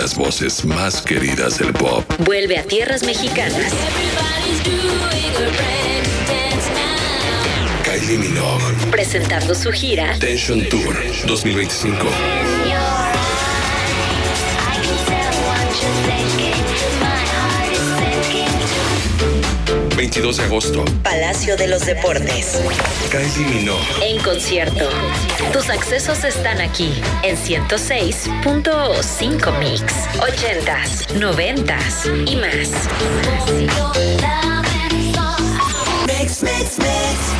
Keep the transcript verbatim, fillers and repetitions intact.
las voces más queridas del pop. Vuelve a tierras mexicanas. Kylie Minogue. Presentando su gira Tension Tour dos mil veinticinco. veintidós de agosto. Palacio de los Deportes. Kylie Minogue. En concierto. Tus accesos están aquí en ciento seis punto cinco Mix. ochentas, noventas y más. Mix, mix, mix.